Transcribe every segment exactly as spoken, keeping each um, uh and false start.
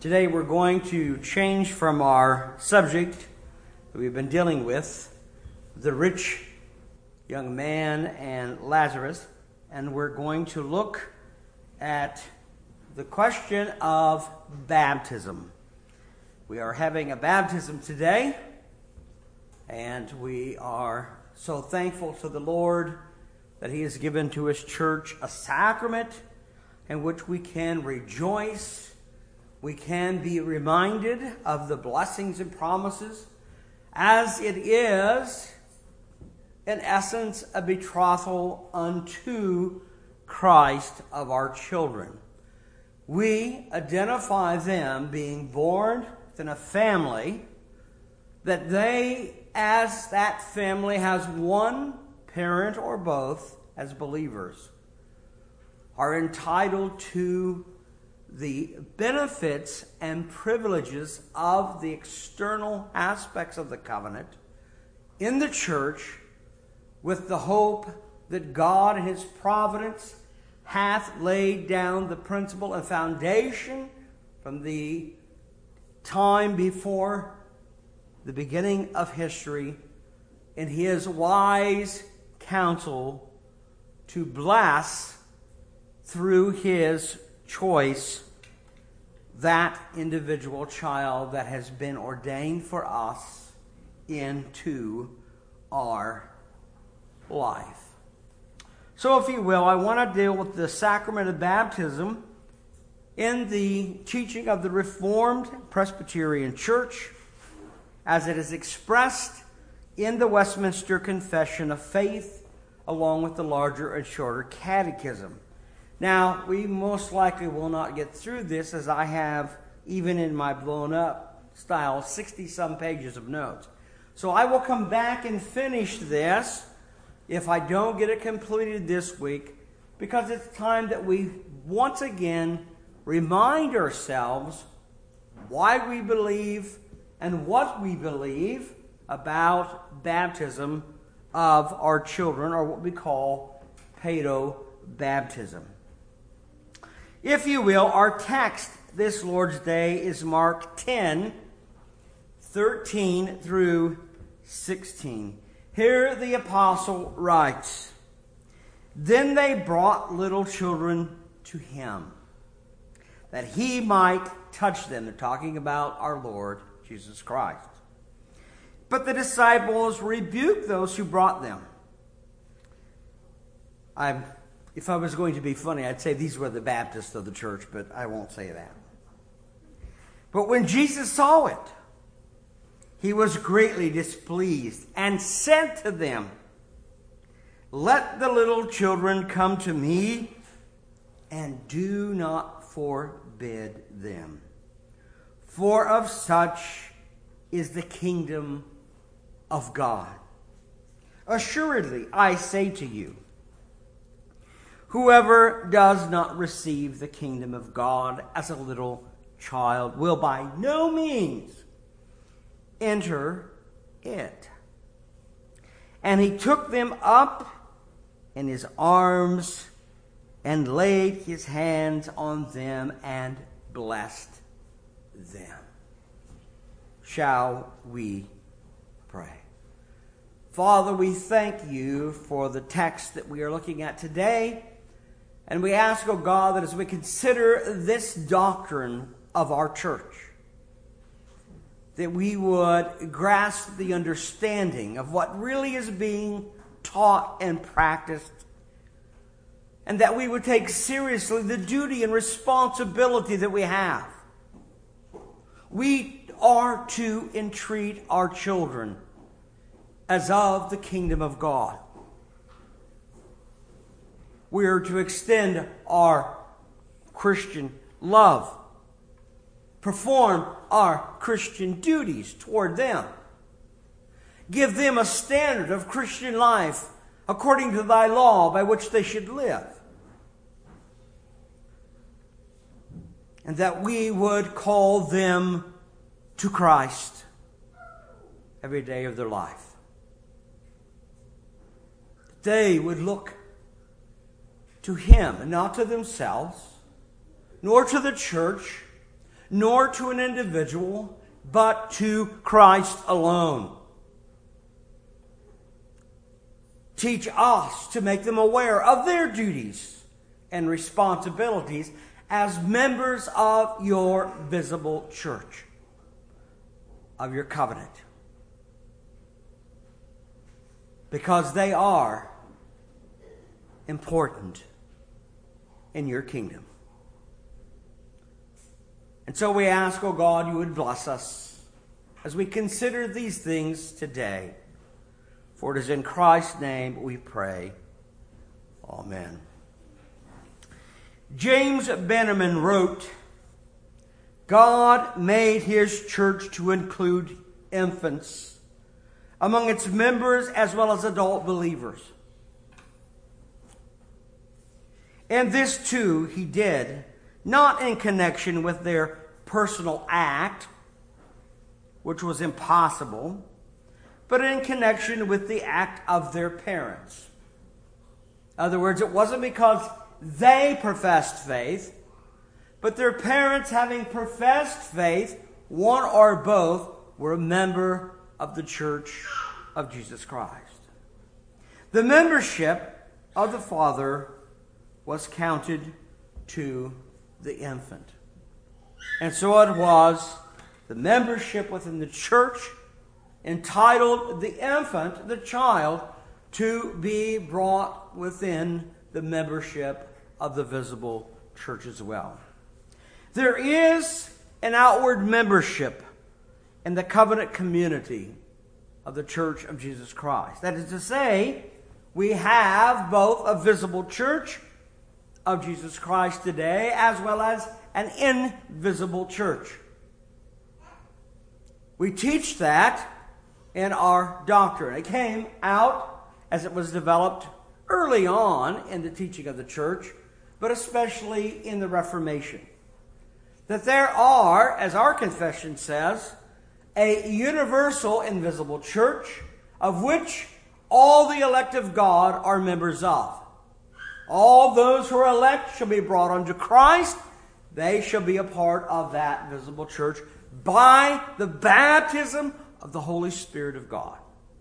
Today we're going to change from our subject that we've been dealing with, the rich young man and Lazarus, and we're going to look at the question of baptism. We are having a baptism today, and we are so thankful to the Lord that He has given to His church a sacrament in which we can rejoice. We can be reminded of the blessings and promises, as it is, in essence, a betrothal unto Christ of our children. We identify them being born within a family, that they, as that family has one parent or both as believers, are entitled to the benefits and privileges of the external aspects of the covenant in the church, with the hope that God in His providence hath laid down the principle and foundation from the time before the beginning of history in His wise counsel to bless through His choice that individual child that has been ordained for us into our life. So if you will, I want to deal with the sacrament of baptism in the teaching of the Reformed Presbyterian Church as it is expressed in the Westminster Confession of Faith, along with the larger and shorter catechism. Now, we most likely will not get through this, as I have, even in my blown-up style, sixty-some pages of notes. So I will come back and finish this if I don't get it completed this week, because it's time that we once again remind ourselves why we believe and what we believe about baptism of our children, or what we call paedo-baptism. If you will, our text this Lord's Day is Mark ten, thirteen through sixteen. Here the apostle writes, "Then they brought little children to Him, that He might touch them." They're talking about our Lord Jesus Christ. "But the disciples rebuked those who brought them." I'm If I was going to be funny, I'd say these were the Baptists of the church, but I won't say that. "But when Jesus saw it, He was greatly displeased and said to them, 'Let the little children come to me, and do not forbid them. For of such is the kingdom of God. Assuredly, I say to you, whoever does not receive the kingdom of God as a little child will by no means enter it.' And He took them up in His arms and laid His hands on them and blessed them." Shall we pray? Father, we thank You for the text that we are looking at today. And we ask, O God, that as we consider this doctrine of our church, that we would grasp the understanding of what really is being taught and practiced, and that we would take seriously the duty and responsibility that we have. We are to entreat our children as of the kingdom of God. We are to extend our Christian love, perform our Christian duties toward them, give them a standard of Christian life according to Thy law by which they should live, and that we would call them to Christ every day of their life. They would look to Him and not to themselves, nor to the church, nor to an individual, but to Christ alone. Teach us to make them aware of their duties and responsibilities as members of your visible church, of your covenant. Because they are important in your kingdom. And so we ask, O God, you would bless us as we consider these things today. For it is in Christ's name we pray. Amen. James Bannerman wrote, God made his church to include infants among its members as well as adult believers. And this too he did, not in connection with their personal act, which was impossible, but in connection with the act of their parents. In other words, it wasn't because they professed faith, but their parents, having professed faith, one or both, were a member of the Church of Jesus Christ. The membership of the father was counted to the infant. And so it was the membership within the church entitled the infant, the child, to be brought within the membership of the visible church as well. There is an outward membership in the covenant community of the Church of Jesus Christ. That is to say, we have both a visible church of Jesus Christ today as well as an invisible church. We teach that in our doctrine. It came out as it was developed early on in the teaching of the church, but especially in the Reformation. That there are, as our confession says, a universal invisible church of which all the elect of God are members of. All those who are elect shall be brought unto Christ. They shall be a part of that visible church by the baptism of the Holy Spirit of God.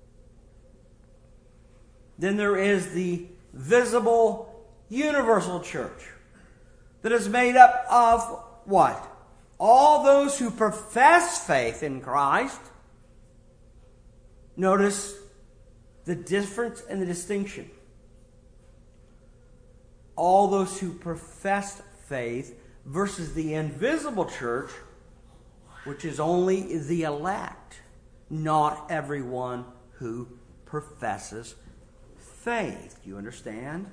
Then there is the visible universal church that is made up of what? All those who profess faith in Christ. Notice the difference and the distinction. All those who profess faith versus the invisible church, which is only the elect, not everyone who professes faith. Do you understand?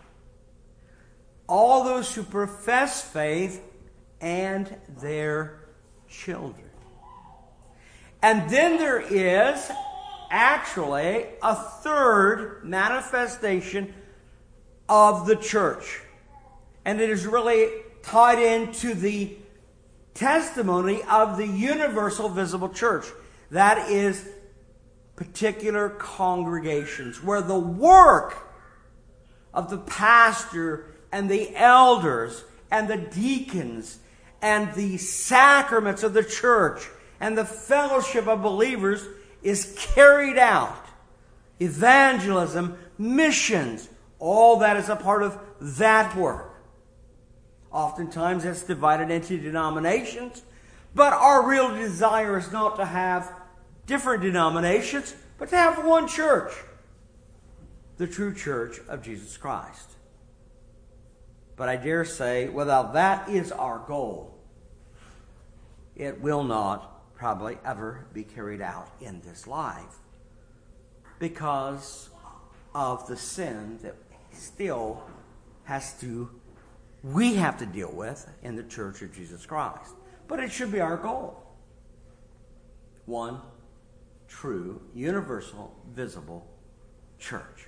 All those who profess faith and their children. And then there is actually a third manifestation of the church. And it is really tied into the testimony of the universal visible church. That is particular congregations where the work of the pastor and the elders and the deacons and the sacraments of the church and the fellowship of believers is carried out. Evangelism, missions, all that is a part of that work. Oftentimes it's divided into denominations, but our real desire is not to have different denominations, but to have one church, the true church of Jesus Christ. But I dare say, without that is our goal, it will not probably ever be carried out in this life because of the sin that still has to, we have to deal with in the Church of Jesus Christ. But it should be our goal. One true, universal, visible church.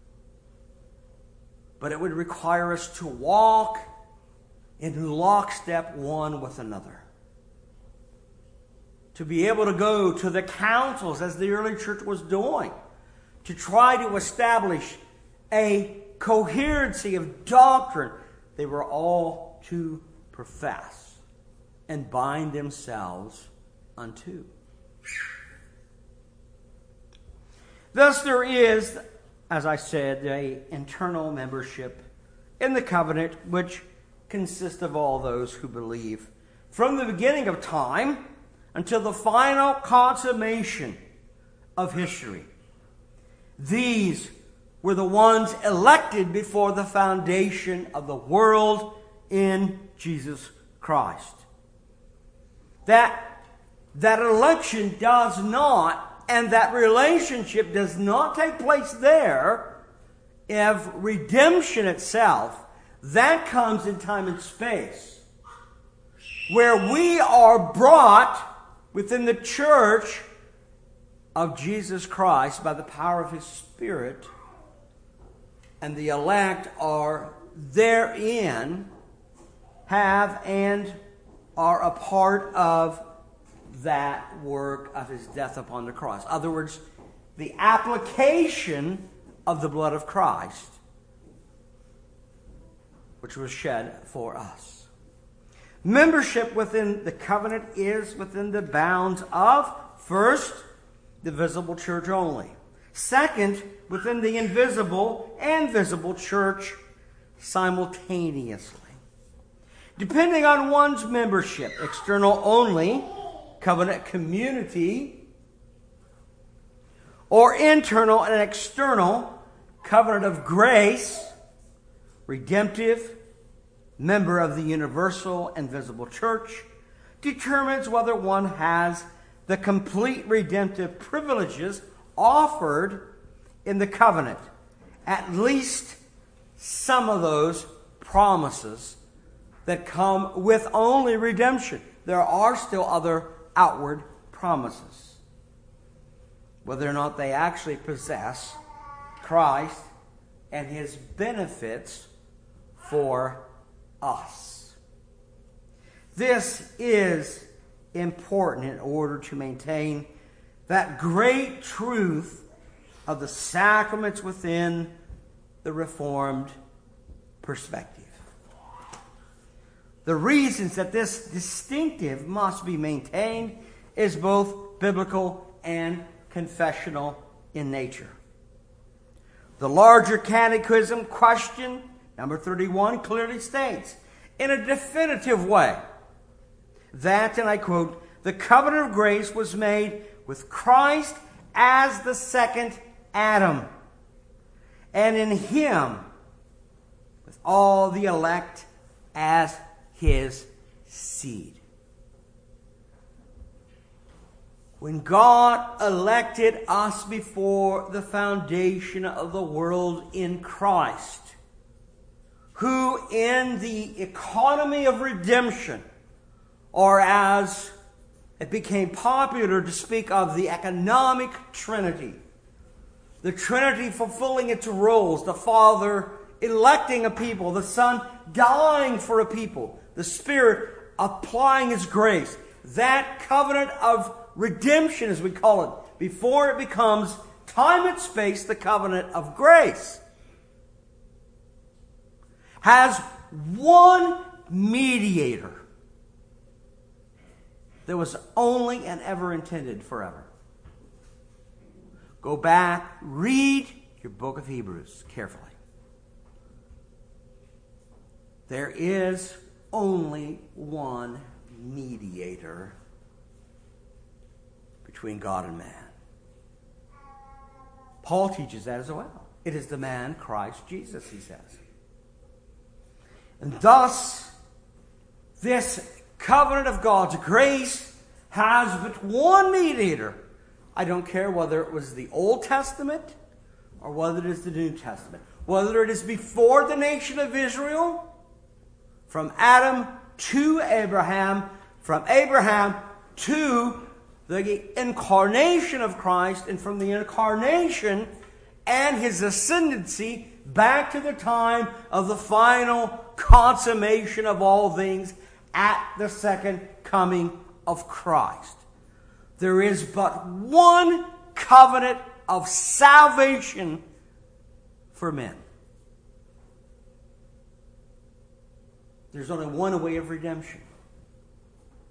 But it would require us to walk in lockstep one with another. To be able to go to the councils as the early church was doing. To try to establish a coherency of doctrine they were all to profess. and bind themselves unto. Thus there is, as I said, an internal membership in the covenant which consists of all those who believe from the beginning of time until the final consummation of history. These were the ones elected before the foundation of the world in Jesus Christ. That, that election does not, and that relationship does not take place there if redemption itself, that comes in time and space, where we are brought within the church of Jesus Christ by the power of His Spirit, and the elect are therein, have and are a part of that work of His death upon the cross. In other words, the application of the blood of Christ, which was shed for us. Membership within the covenant is within the bounds of, first, the visible church only. Second, within the invisible and visible church simultaneously. Depending on one's membership, external only, covenant community, or internal and external, covenant of grace, redemptive, member of the universal and visible church, determines whether one has the complete redemptive privileges offered in the covenant. At least some of those promises that come with only redemption. There are still other outward promises. Whether or not they actually possess Christ and His benefits for us. This is important in order to maintain that great truth of the sacraments within the Reformed perspective. The reasons that this distinctive must be maintained is both biblical and confessional in nature. The larger catechism question, number thirty-one, clearly states in a definitive way that, and I quote, the covenant of grace was made with Christ as the second Adam, and in Him with all the elect as His seed. When God elected us before the foundation of the world in Christ, who in the economy of redemption, or as it became popular to speak of the economic Trinity, the Trinity fulfilling its roles, the Father electing a people, the Son dying for a people, the Spirit applying His grace. That covenant of redemption, as we call it, before it becomes time and space, the covenant of grace, has one mediator that was only and ever intended forever. Go back, read your book of Hebrews carefully. There is only one mediator between God and man. Paul teaches that as well. It is the man Christ Jesus, he says. And thus, this covenant of God's grace has but one mediator. I don't care whether it was the Old Testament or whether it is the New Testament. Whether it is before the nation of Israel, from Adam to Abraham, from Abraham to the incarnation of Christ, and from the incarnation and His ascendancy back to the time of the final consummation of all things at the second coming of Christ. There is but one covenant of salvation for men. There's only one way of redemption.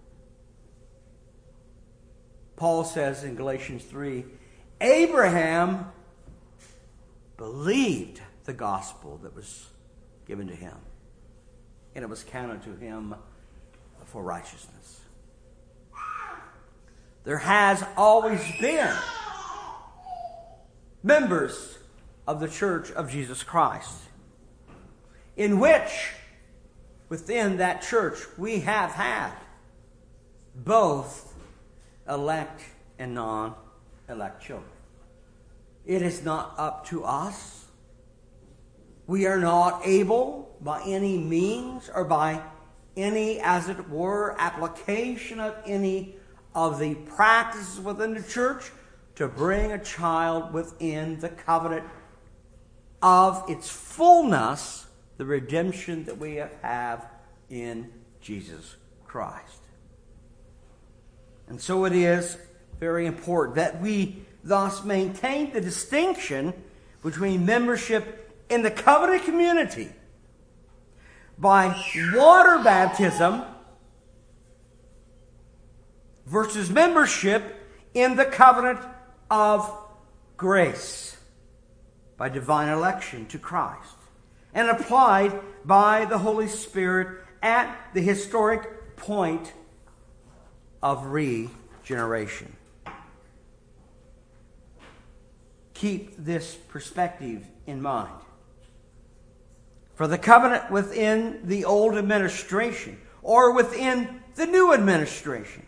Paul says in Galatians three, Abraham believed the gospel that was given to him, and it was counted to him for righteousness. There has always been members of the Church of Jesus Christ, in which, within that church, we have had both elect and non-elect children. It is not up to us. We are not able, by any means or by any, as it were, application of any of the practices within the church, to bring a child within the covenant of its fullness, the redemption that we have in Jesus Christ. And so it is very important that we thus maintain the distinction between membership in the covenant community by water baptism versus membership in the covenant of grace by divine election to Christ, and applied by the Holy Spirit at the historic point of regeneration. Keep this perspective in mind. For the covenant within the old administration or within the new administration,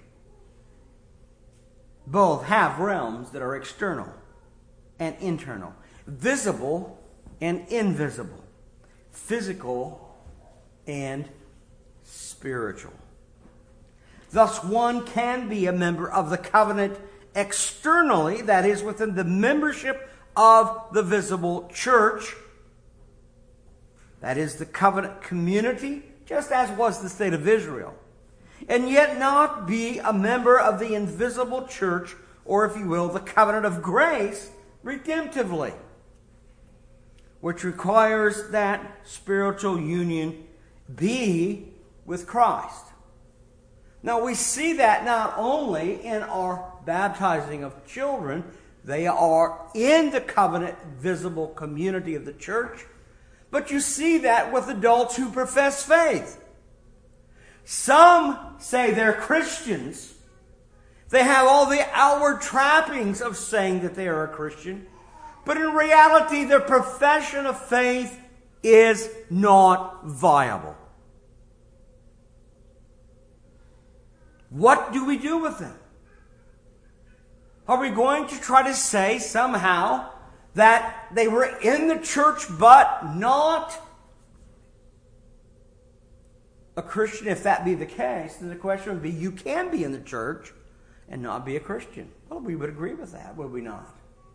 both have realms that are external and internal, visible and invisible, physical and spiritual. Thus, one can be a member of the covenant externally, that is, within the membership of the visible church, that is, the covenant community, just as was the state of Israel, and yet not be a member of the invisible church, or, if you will, the covenant of grace redemptively, which requires that spiritual union be with Christ. Now, we see that not only in our baptizing of children, they are in the covenant visible community of the church, but you see that with adults who profess faith. Some say they're Christians. They have all the outward trappings of saying that they are a Christian, but in reality, their profession of faith is not viable. What do we do with them? Are we going to try to say somehow that they were in the church but not a Christian? If that be the case, then the question would be, you can be in the church and not be a Christian. Well, we would agree with that, would we not?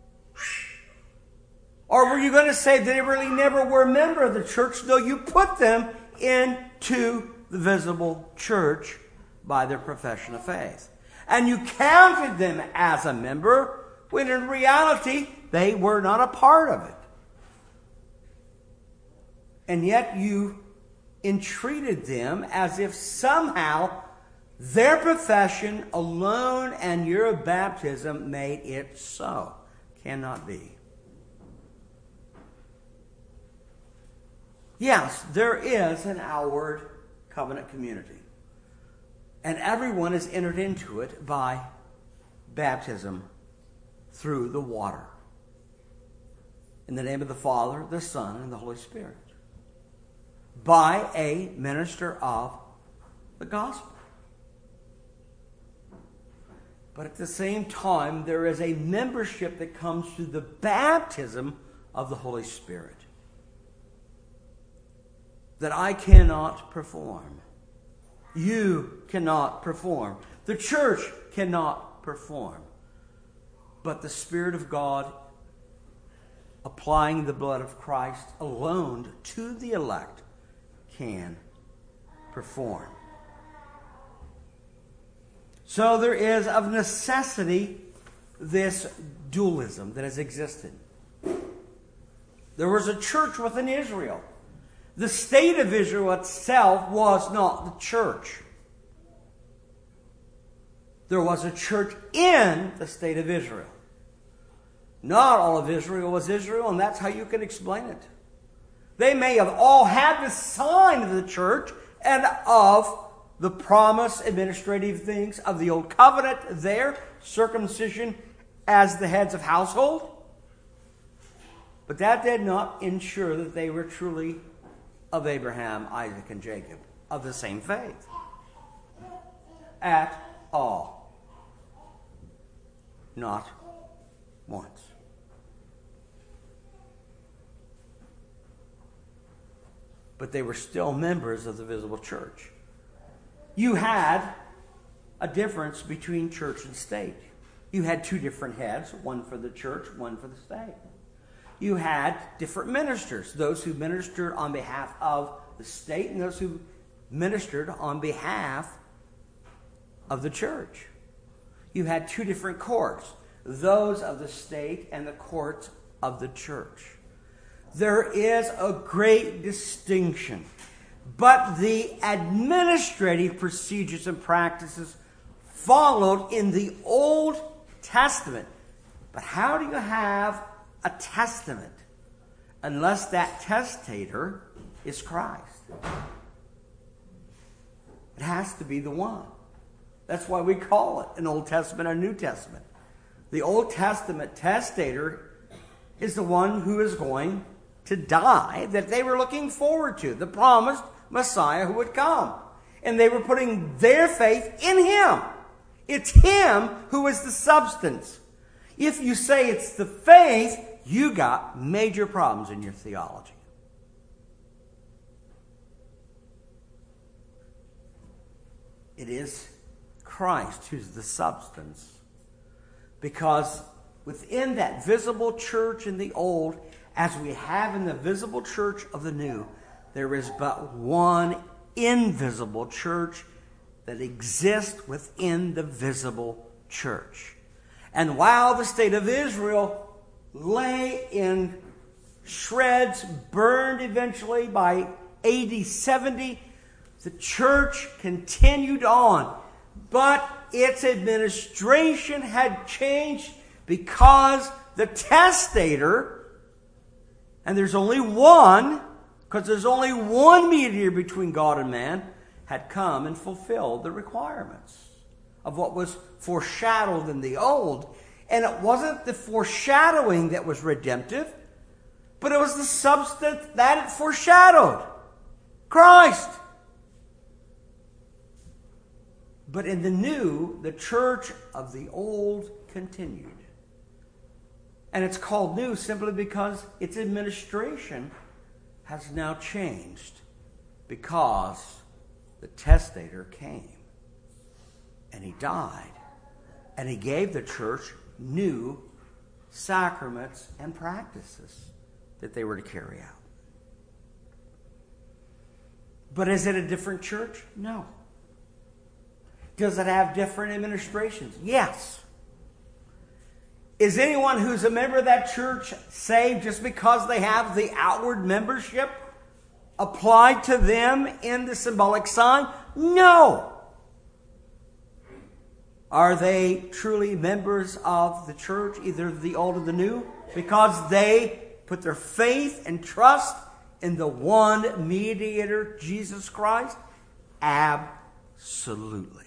Or were you going to say that they really never were a member of the church, though you put them into the visible church by their profession of faith? And you counted them as a member, when in reality, they were not a part of it. And yet you entreated them as if somehow their profession alone and your baptism made it so. Cannot be. Yes, there is an outward covenant community. And everyone is entered into it by baptism through the water. In the name of the Father, the Son, and the Holy Spirit. By a minister of the gospel. But at the same time, there is a membership that comes through the baptism of the Holy Spirit that I cannot perform. You cannot perform. The church cannot perform. But the Spirit of God, applying the blood of Christ alone to the elect, can perform. So there is of necessity this dualism that has existed. There was a church within Israel. The state of Israel itself was not the church. There was a church in the state of Israel. Not all of Israel was Israel, and that's how you can explain it. They may have all had the sign of the church and of the promised administrative things of the old covenant there, circumcision as the heads of household. But that did not ensure that they were truly of Abraham, Isaac, and Jacob, of the same faith. At all. Not once. But they were still members of the visible church. You had a difference between church and state. You had two different heads, one for the church, one for the state. You had different ministers, those who ministered on behalf of the state and those who ministered on behalf of the church. You had two different courts, those of the state and the courts of the church. There is a great distinction, but the administrative procedures and practices followed in the Old Testament. But how do you have a testament unless that testator is Christ? It has to be the one. That's why we call it an Old Testament or New Testament. The Old Testament testator is the one who is going to die that they were looking forward to, the promised Messiah who would come. And they were putting their faith in him. It's him who is the substance. If you say it's the faith, you got major problems in your theology. It is Christ who's the substance. Because within that visible church in the old, as we have in the visible church of the new, there is but one invisible church that exists within the visible church. And while the state of Israel lay in shreds, burned eventually by A D seventy, the church continued on. But its administration had changed because the testator, and there's only one, because there's only one mediator between God and man, had come and fulfilled the requirements of what was foreshadowed in the old. And it wasn't the foreshadowing that was redemptive, but it was the substance that it foreshadowed. Christ. But in the new, the church of the old continued. And it's called new simply because its administration has now changed because the testator came and he died and he gave the church new sacraments and practices that they were to carry out. But is it a different church? No. Does it have different administrations? Yes. Is anyone who's a member of that church saved just because they have the outward membership applied to them in the symbolic sign? No. Are they truly members of the church, either the old or the new, because they put their faith and trust in the one mediator, Jesus Christ? Absolutely.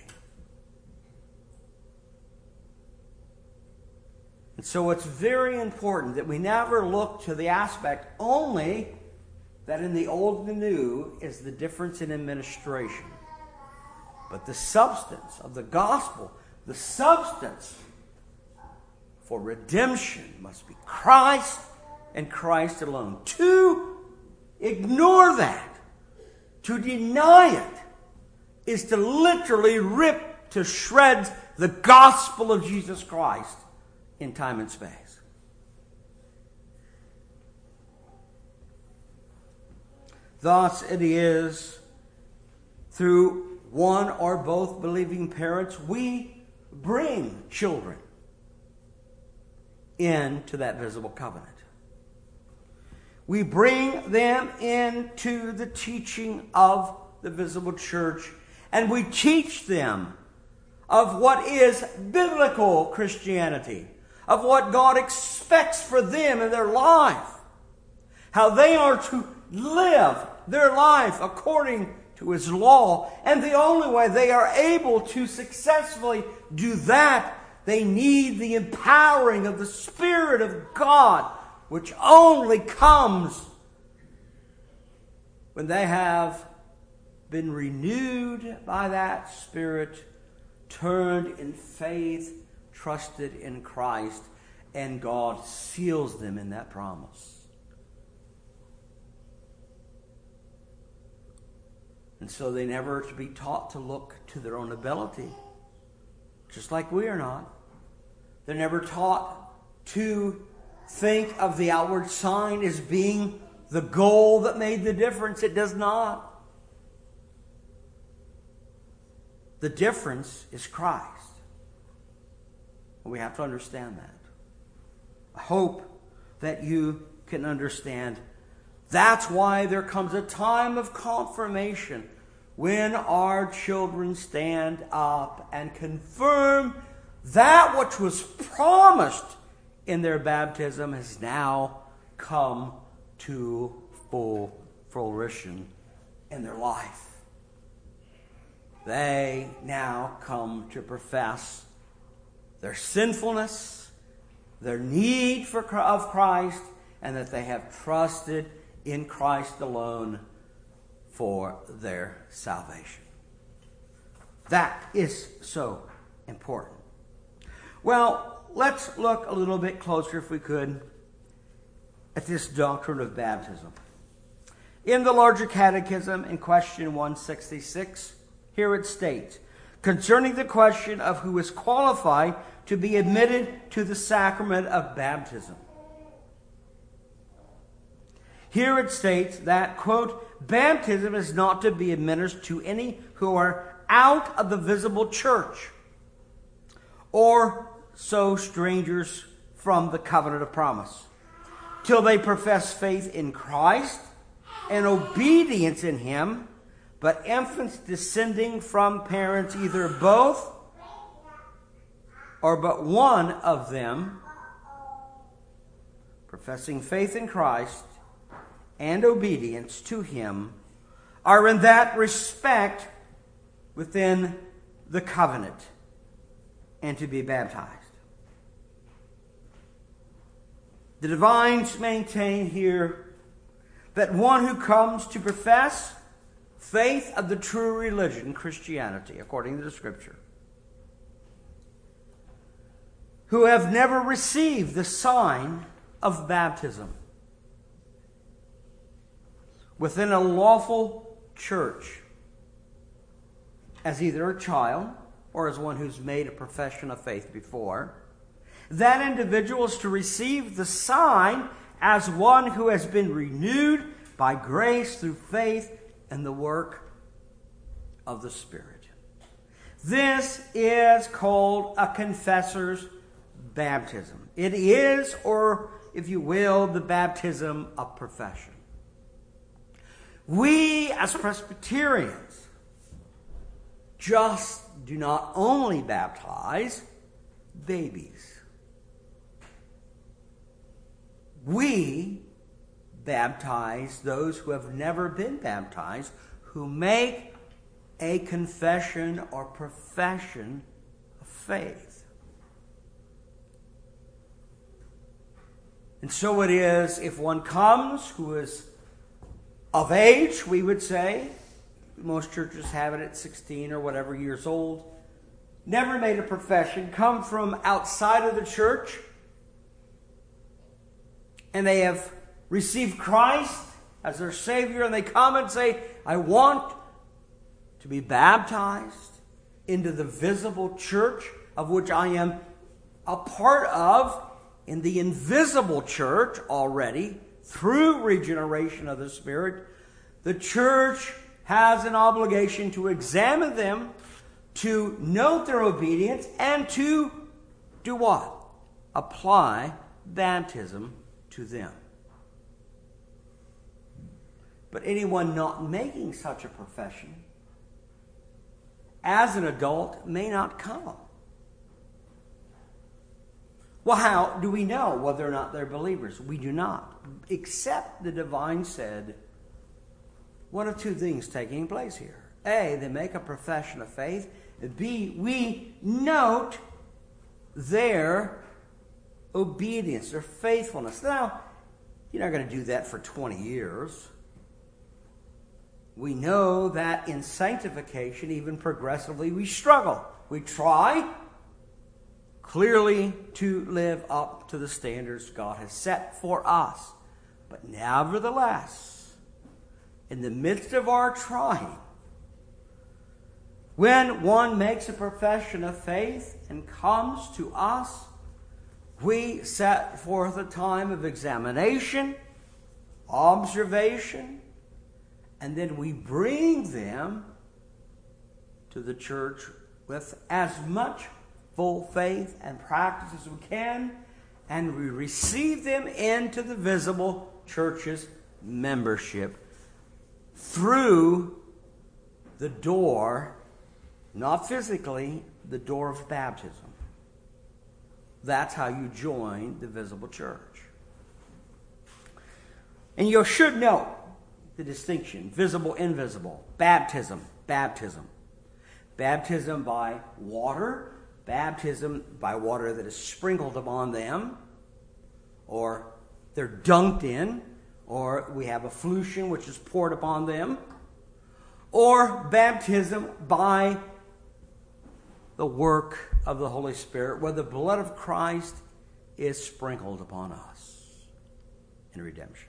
And so it's very important that we never look to the aspect only that in the old and the new is the difference in administration. But the substance of the gospel, the substance for redemption must be Christ and Christ alone. To ignore that, to deny it, is to literally rip to shreds the gospel of Jesus Christ in time and space. Thus it is through one or both believing parents we bring children into that visible covenant. We bring them into the teaching of the visible church, and we teach them of what is biblical Christianity, of what God expects for them in their life, how they are to live their life according to His law. And the only way they are able to successfully do that, they need the empowering of the Spirit of God, which only comes when they have been renewed by that Spirit, turned in faith, trusted in Christ, and God seals them in that promise. And so they never to be taught to look to their own ability, just like we are not. They're never taught to think of the outward sign as being the goal that made the difference. It does not. The difference is Christ. We have to understand that. I hope that you can understand. That's why there comes a time of confirmation when our children stand up and confirm that which was promised in their baptism has now come to full fruition in their life. They now come to profess their sinfulness, their need for of Christ, and that they have trusted in Christ alone for their salvation. That is so important. Well, let's look a little bit closer, if we could, at this doctrine of baptism. In the larger catechism, in question one sixty-six, here it states, concerning the question of who is qualified to be admitted to the sacrament of baptism. Here it states that, quote, baptism is not to be administered to any who are out of the visible church, or so strangers from the covenant of promise, till they profess faith in Christ and obedience in Him, but infants descending from parents, either both or but one of them, professing faith in Christ and obedience to Him, are in that respect within the covenant and to be baptized. The divines maintain here that one who comes to profess faith of the true religion, Christianity, according to the Scripture, who have never received the sign of baptism within a lawful church, as either a child or as one who's made a profession of faith before, that individual is to receive the sign as one who has been renewed by grace through faith and the work of the Spirit. This is called a confessor's baptism. It is, or if you will, the baptism of profession. We as Presbyterians just do not only baptize babies. We baptize those who have never been baptized, who make a confession or profession of faith. And so it is, if one comes who is of age, we would say, most churches have it at sixteen or whatever years old, never made a profession, come from outside of the church, and they have received Christ as their Savior, and they come and say, I want to be baptized into the visible church of which I am a part of in the invisible church already through regeneration of the Spirit. The church has an obligation to examine them, to note their obedience, and to do what? Apply baptism to them. But anyone not making such a profession as an adult may not come. Well, how do we know whether or not they're believers? We do not, except the divine said one of two things taking place here. A, they make a profession of faith. B, we note their obedience, their faithfulness. Now, you're not going to do that for twenty years. We know that in sanctification, even progressively, we struggle. We try clearly to live up to the standards God has set for us. But nevertheless, in the midst of our trying, when one makes a profession of faith and comes to us, we set forth a time of examination, observation, and then we bring them to the church with as much full faith and practice as we can, and we receive them into the visible church's membership through the door, not physically, the door of baptism. That's how you join the visible church. And you should know the distinction, visible, invisible, baptism, baptism. Baptism by water, baptism by water that is sprinkled upon them, or they're dunked in, or we have effluvium which is poured upon them, or baptism by the work of the Holy Spirit, where the blood of Christ is sprinkled upon us in redemption.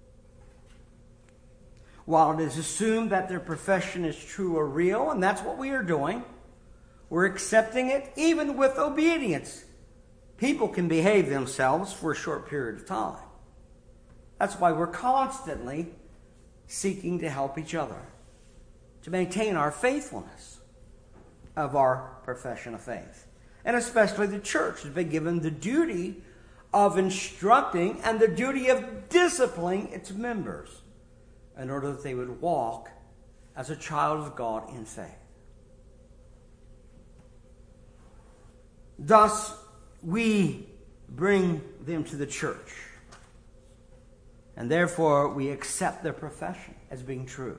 While it is assumed that their profession is true or real, and that's what we are doing, we're accepting it even with obedience. People can behave themselves for a short period of time. That's why we're constantly seeking to help each other, to maintain our faithfulness of our profession of faith. And especially the church has been given the duty of instructing and the duty of disciplining its members in order that they would walk as a child of God in faith. Thus, we bring them to the church, and therefore we accept their profession as being true.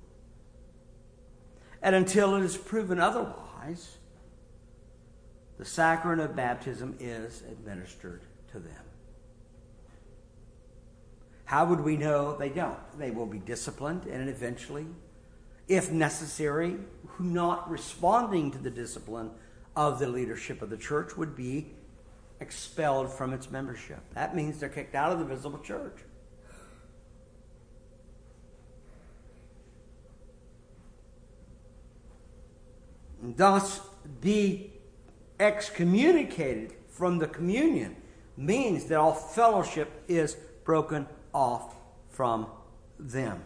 And until it is proven otherwise, the sacrament of baptism is administered to them. How would we know they don't? They will be disciplined, and eventually, if necessary, not responding to the discipline of the leadership of the church would be expelled from its membership. That means they're kicked out of the visible church. And thus, be excommunicated from the communion means that all fellowship is broken off from them.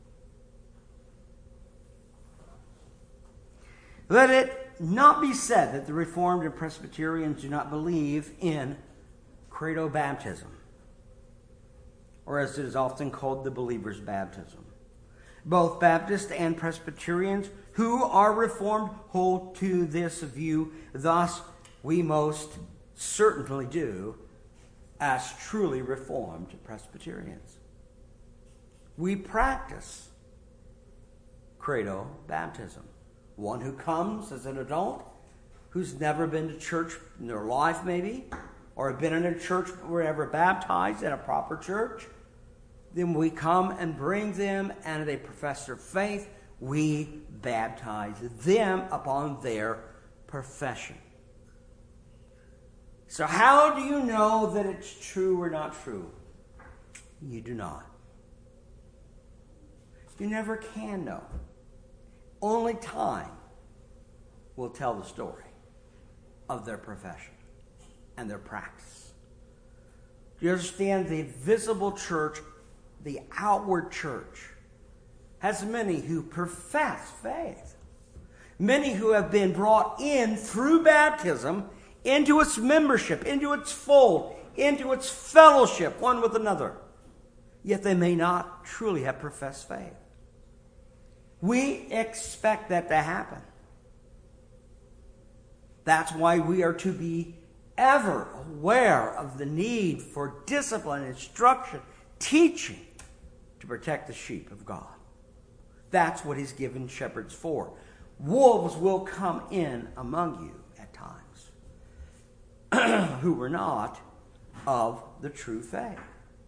Let it not be said that the Reformed and Presbyterians do not believe in credo baptism, or as it is often called, the believer's baptism. Both Baptists and Presbyterians who are Reformed hold to this view. Thus, we most certainly do as truly Reformed Presbyterians. We practice credo baptism. One who comes as an adult, who's never been to church in their life maybe, or been in a church were ever baptized in a proper church, then we come and bring them, and they profess their faith. We baptize them upon their profession. So how do you know that it's true or not true? You do not. You never can know. Only time will tell the story of their profession and their practice. Do you understand? The visible church, the outward church, has many who profess faith. Many who have been brought in through baptism into its membership, into its fold, into its fellowship one with another. Yet they may not truly have professed faith. We expect that to happen. That's why we are to be ever aware of the need for discipline, instruction, teaching to protect the sheep of God. That's what he's given shepherds for. Wolves will come in among you at times who were not of the true faith.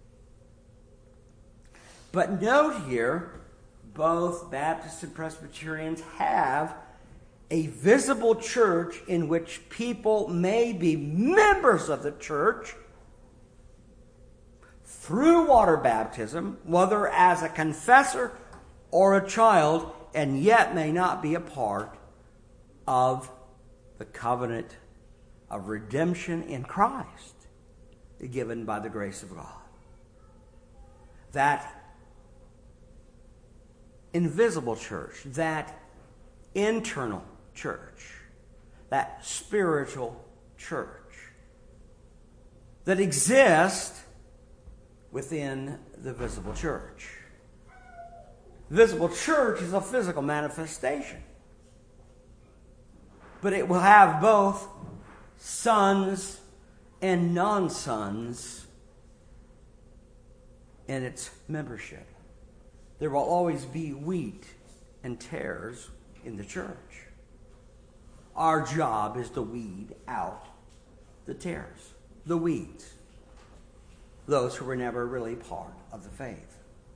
But note here, both Baptists and Presbyterians have a visible church in which people may be members of the church through water baptism, whether as a confessor or a child, and yet may not be a part of the covenant of redemption in Christ given by the grace of God. That invisible church, that internal church, that spiritual church that exists within the visible church. Visible church is a physical manifestation, but it will have both sons and non-sons in its membership. There will always be wheat and tares in the church. Our job is to weed out the tares, the weeds, those who were never really part of the faith.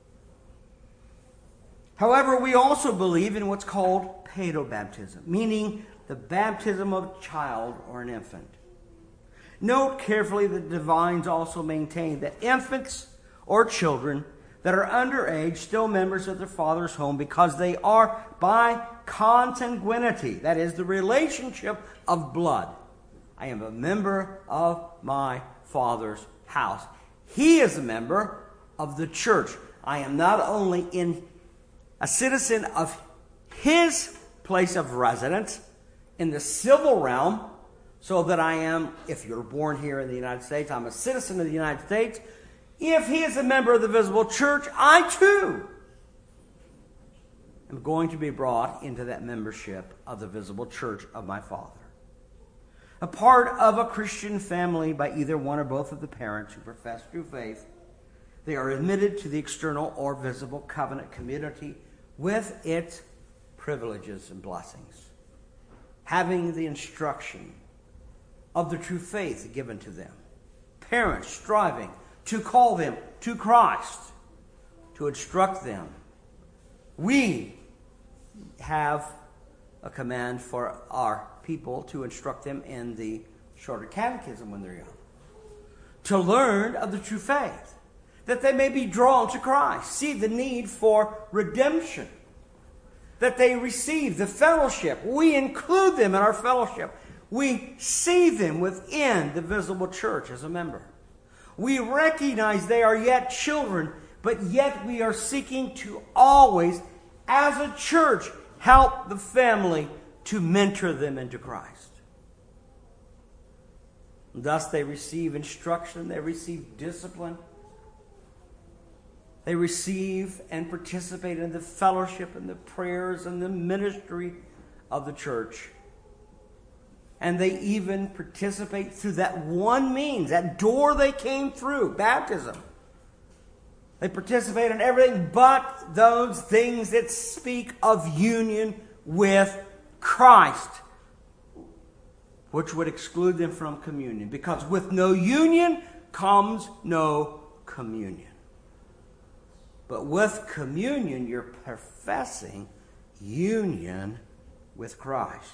However, we also believe in what's called paedobaptism, meaning the baptism of a child or an infant. Note carefully that divines also maintain that infants or children that are underage, still members of their father's home, because they are by consanguinity, that is, the relationship of blood. I am a member of my father's house. He is a member of the church. I am not only in a citizen of his place of residence in the civil realm, so that I am, if you're born here in the United States, I'm a citizen of the United States. If he is a member of the visible church, I too am going to be brought into that membership of the visible church of my Father. A part of a Christian family by either one or both of the parents who profess true faith, they are admitted to the external or visible covenant community with its privileges and blessings, having the instruction of the true faith given to them. Parents striving to call them to Christ, to instruct them. We have a command for our people to instruct them in the shorter catechism when they're young, to learn of the true faith, that they may be drawn to Christ, see the need for redemption, that they receive the fellowship. We include them in our fellowship. We see them within the visible church as a member. We recognize they are yet children, but yet we are seeking to always, as a church, help the family to mentor them into Christ. Thus they receive instruction, they receive discipline, they receive and participate in the fellowship and the prayers and the ministry of the church. And they even participate through that one means, that door they came through, baptism. They participate in everything but those things that speak of union with Christ, which would exclude them from communion. Because with no union comes no communion. But with communion, you're professing union with Christ.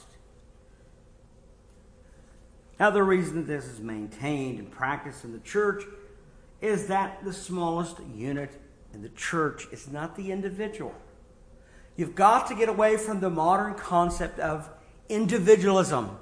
Now, the reason that this is maintained and practiced in the church is that the smallest unit in the church is not the individual. You've got to get away from the modern concept of individualism.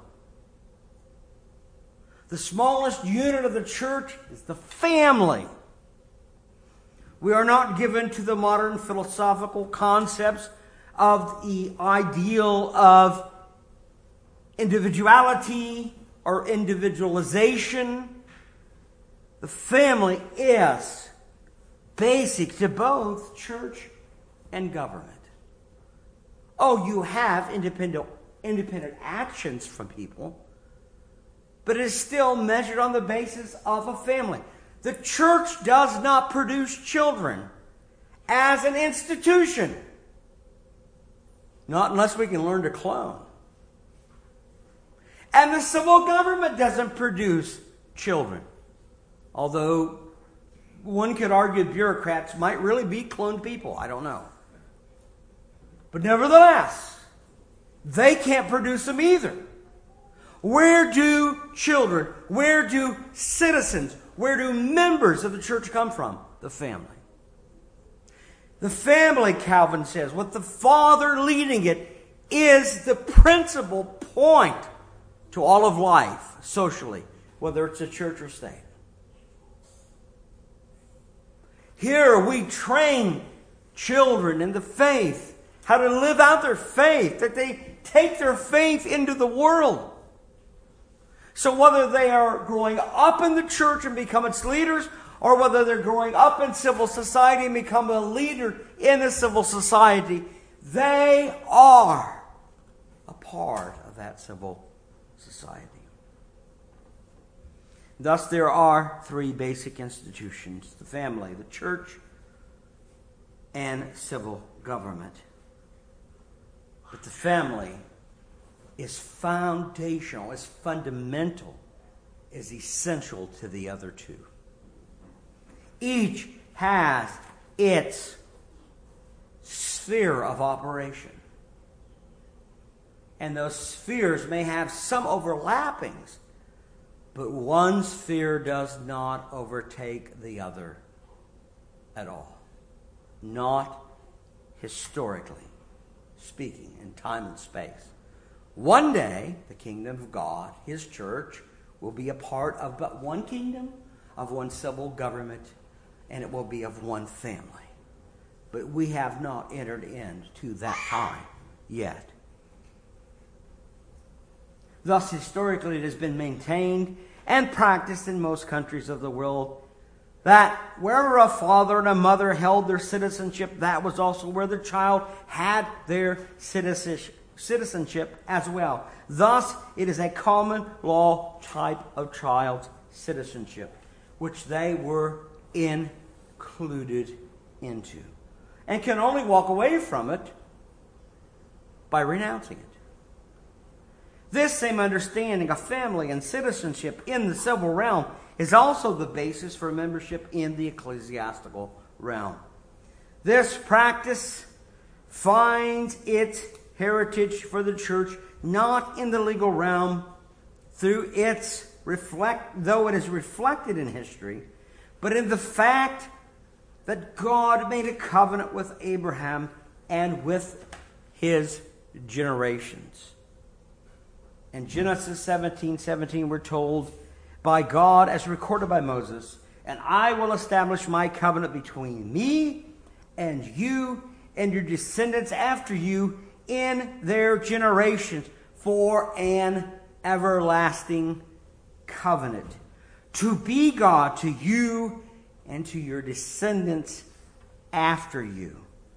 The smallest unit of the church is the family. We are not given to the modern philosophical concepts of the ideal of individuality or individualization. The family is basic to both church and government. Oh, you have independent, independent actions from people, but it is still measured on the basis of a family. The church does not produce children as an institution. Not unless we can learn to clone. And the civil government doesn't produce children. Although one could argue bureaucrats might really be cloned people. I don't know. But nevertheless, they can't produce them either. Where do children, where do citizens, where do members of the church come from? The family. The family, Calvin says, with the father leading it, is the principal point to all of life, socially, whether it's a church or state. Here we train children in the faith, how to live out their faith, that they take their faith into the world. So whether they are growing up in the church and become its leaders, or whether they're growing up in civil society and become a leader in the civil society, they are a part of that civil society. Thus, there are three basic institutions: the family, the church, and civil government. But the family is foundational, is fundamental, is essential to the other two. Each has its sphere of operation. And those spheres may have some overlappings, but one sphere does not overtake the other at all. Not historically speaking, in time and space. One day, the kingdom of God, His church, will be a part of but one kingdom, of one civil government, and it will be of one family. But we have not entered into that time yet. Thus, historically, it has been maintained and practiced in most countries of the world that wherever a father and a mother held their citizenship, that was also where the child had their citizenship as well. Thus, it is a common law type of child's citizenship, which they were included into, and can only walk away from it by renouncing it. This same understanding of family and citizenship in the civil realm is also the basis for membership in the ecclesiastical realm. This practice finds its heritage for the church not in the legal realm through its reflect, though it is reflected in history, but in the fact that God made a covenant with Abraham and with his generations. In Genesis seventeen seventeen, we're told, by God, as recorded by Moses, and I will establish my covenant between me and you and your descendants after you in their generations for an everlasting covenant, to be God to you and to your descendants after you.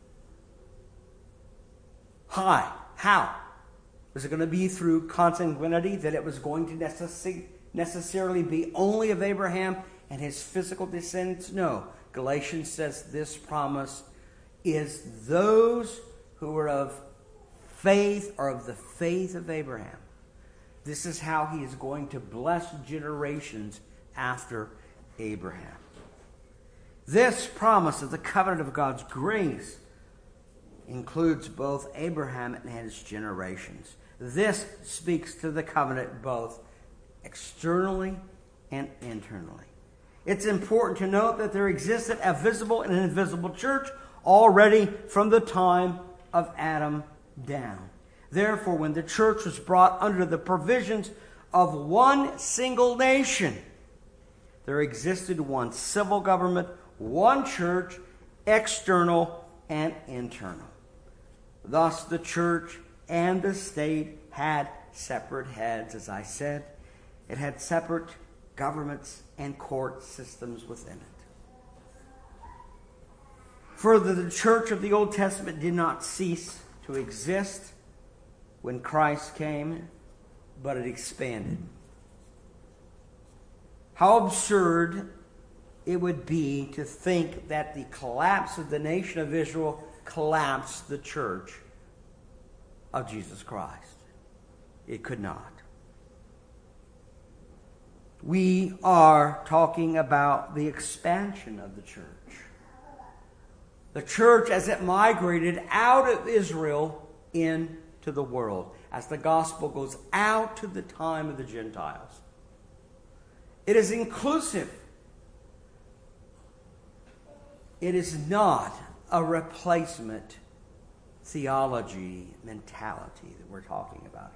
Hi, how? Was it going to be through consanguinity, that it was going to necess- necessarily be only of Abraham and his physical descendants? No. Galatians says this promise is those who are of faith, or of the faith of Abraham. This is how he is going to bless generations after Abraham. This promise of the covenant of God's grace includes both Abraham and his generations. This speaks to the covenant both externally and internally. It's important to note that there existed a visible and invisible church already from the time of Adam down. Therefore, when the church was brought under the provisions of one single nation, there existed one civil government, one church, external and internal. Thus, the church and the state had separate heads, as I said. It had separate governments and court systems within it. Further, the church of the Old Testament did not cease to exist when Christ came, but it expanded. how absurd it would be to think that the collapse of the nation of Israel collapsed the church of Jesus Christ. It could not. We are talking about the expansion of the church. The church as it migrated out of Israel into the world, as the gospel goes out to the time of the Gentiles. It is inclusive. It is not a replacement theology mentality that we're talking about here.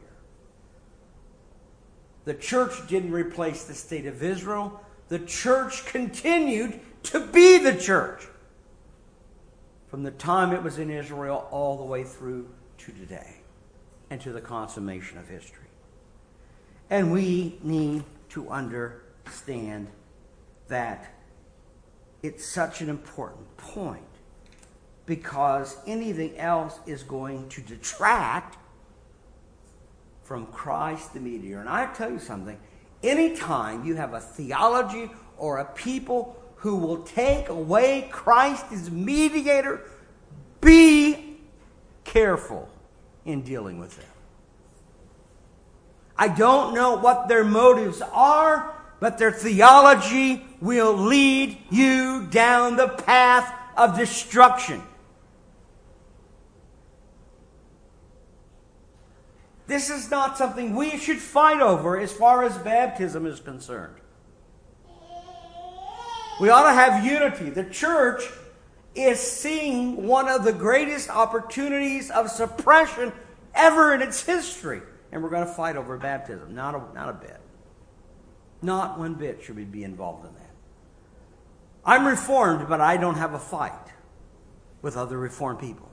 The church didn't replace the state of Israel. The church continued to be the church from the time it was in Israel all the way through to today and to the consummation of history. And we need to understand that it's such an important point, because anything else is going to detract from Christ the mediator. And I tell you something, anytime you have a theology or a people who will take away Christ as mediator, be careful in dealing with them. I don't know what their motives are, but their theology will lead you down the path of destruction. This is not something we should fight over as far as baptism is concerned. We ought to have unity. The church is seeing one of the greatest opportunities of suppression ever in its history. And we're going to fight over baptism. Not a, not a bit. Not one bit should we be involved in that. I'm Reformed, but I don't have a fight with other Reformed people.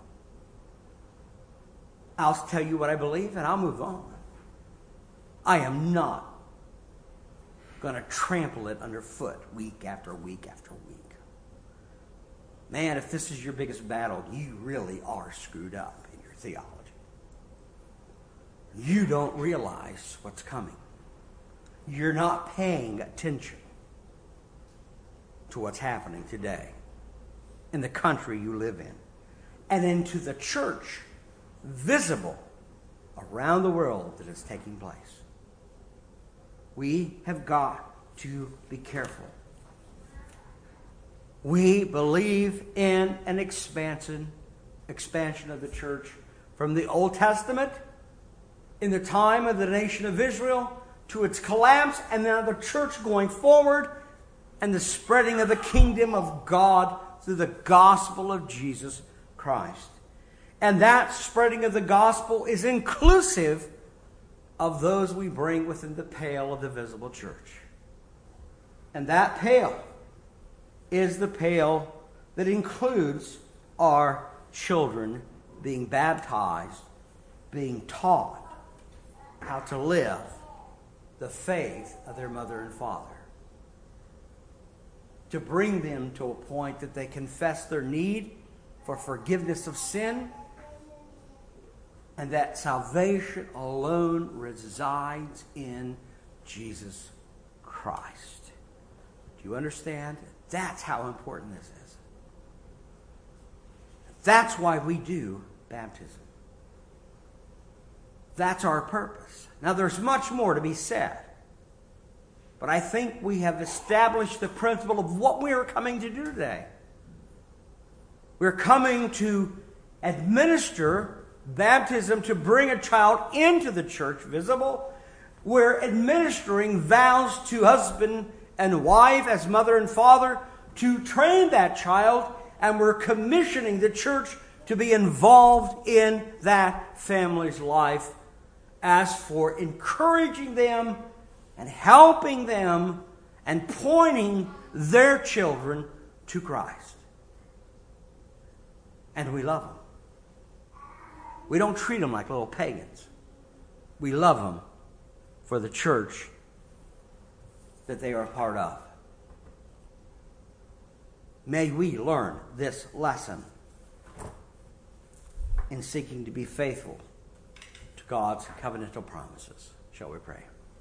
I'll tell you what I believe and I'll move on. I am not going to trample it underfoot week after week after week. Man, if this is your biggest battle, you really are screwed up in your theology. You don't realize what's coming. You're not paying attention to what's happening today in the country you live in and into the church visible around the world that is taking place. We have got to be careful. We believe in an expansion, expansion of the church from the Old Testament in the time of the nation of Israel to its collapse, and now the church going forward and the spreading of the kingdom of God through the gospel of Jesus Christ. And that spreading of the gospel is inclusive of those we bring within the pale of the visible church. And that pale is the pale that includes our children being baptized, being taught how to live the faith of their mother and father. To bring them to a point that they confess their need for forgiveness of sin, and that salvation alone resides in Jesus Christ. Do you understand? That's how important this is. That's why we do baptism. That's our purpose. Now, there's much more to be said. But I think we have established the principle of what we are coming to do today. We're coming to administer baptism to bring a child into the church visible. We're administering vows to husband and wife as mother and father to train that child, and we're commissioning the church to be involved in that family's life as for encouraging them and helping them and pointing their children to Christ. And we love them. We don't treat them like little pagans. We love them for the church that they are a part of. May we learn this lesson in seeking to be faithful to God's covenantal promises. Shall we pray?